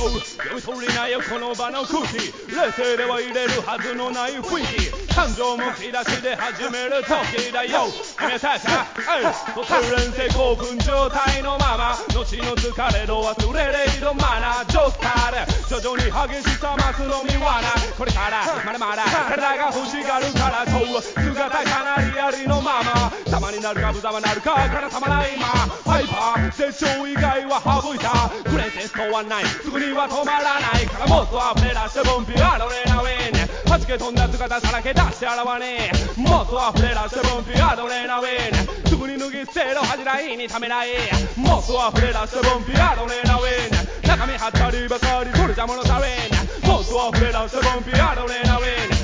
読み取りないよこの場の空気冷静では入れるはずのない雰囲気感情むき出しで始める時だよやめたか突然性興奮状態のまま後の疲れの忘れれるマナージョスターで徐々に激しさ増すのみはないこれからまだまだ体が欲しがるからと姿かなりありのまま様になるか無様なるかからたまない今ハイパー絶頂以外は省いたグレイテストはないすぐには止まらないからもっと溢れ出してボンピアロレナウィン弾け飛んだ姿さらけ出してあらわねもっと溢れ出してボンピアロレナウィンすぐに脱ぎ捨てろ恥じらいにためないもっと溢れ出してボンピアロレナウィン中身はったりばかりそれじゃ物足りんもっと溢れ出してボンピアロレナウィン